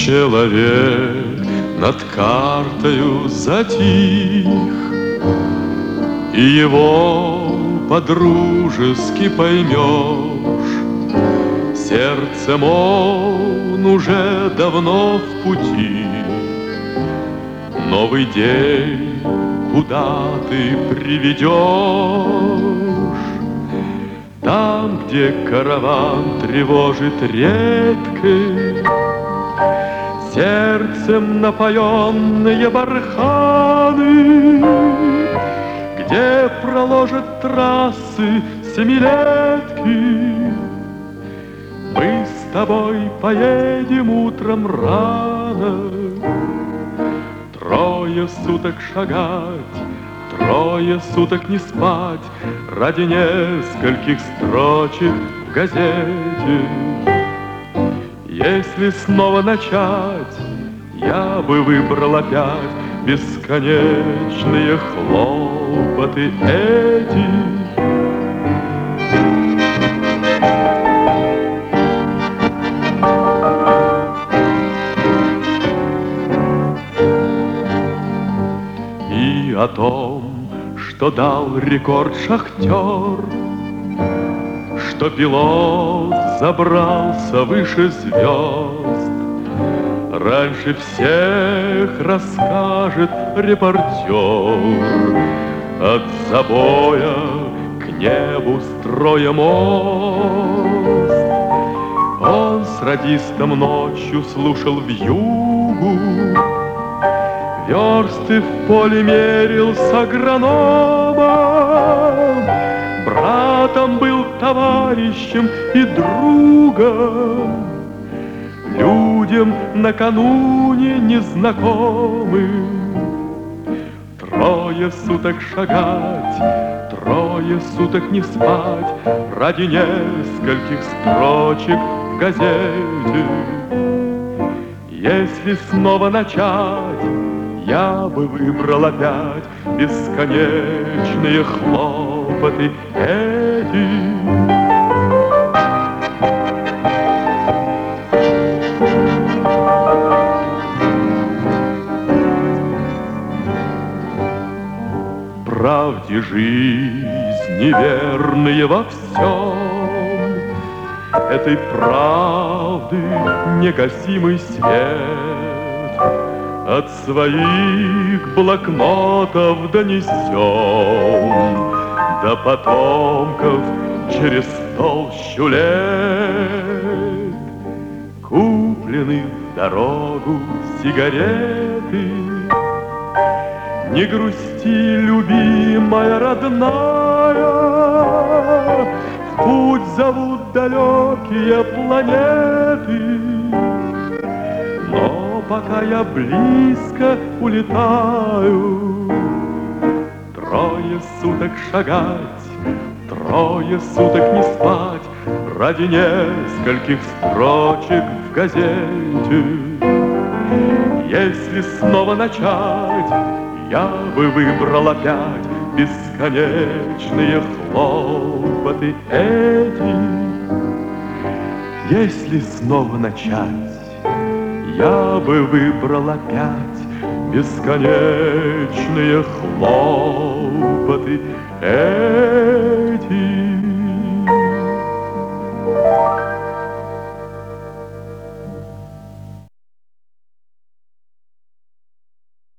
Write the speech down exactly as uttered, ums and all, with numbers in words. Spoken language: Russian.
Человек над картою затих, и его по-дружески поймешь. Сердцем он уже давно в пути. Новый день куда ты приведешь? Там, где караван тревожит редкой, сердцем напоенные барханы, где проложат трассы семилетки. Мы с тобой поедем утром рано, трое суток шагать, трое суток не спать ради нескольких строчек в газете. Если снова начать, я бы выбрал опять бесконечные хлопоты эти. И о том, что дал рекорд шахтер, что пилот забрался выше звезд, раньше всех расскажет репортер. От забоя к небу строя мост, он с радистом ночью слушал вьюгу, версты в поле мерил с агрономом, братом был, товарищем и другом, людям накануне незнакомым. Трое суток шагать, трое суток не спать ради нескольких строчек в газете. Если снова начать, я бы выбрал опять бесконечные хлопоты эти. Правде жизнь неверные во всем, этой правды негасимый свет от своих блокнотов донесем до потомков через толщу лет. Куплены в дорогу сигареты, не грусти, любимая родная, в путь зовут далекие планеты. Но пока я близко улетаю, трое суток шагать, трое суток не спать ради нескольких строчек в газете. Если снова начать, я бы выбрал опять бесконечные хлопоты эти. Если снова начать, я бы выбрал опять бесконечные хлопоты эти.